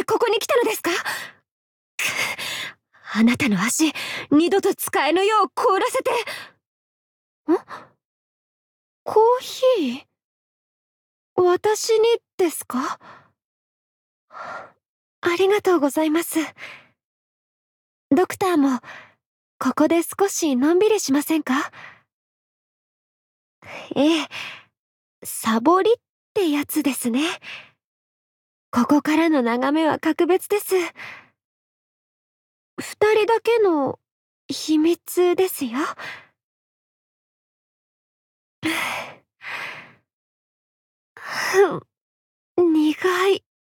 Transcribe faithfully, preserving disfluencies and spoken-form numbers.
してここに来たのですか？くあなたの足、二度と使えぬよう凍らせて。ん？コーヒー？私にですか？ありがとうございます。ドクターも、ここで少しのんびりしませんか？ええ、サボりってやつですね。ここからの眺めは格別です。二人だけの秘密ですよ。ふん、苦い。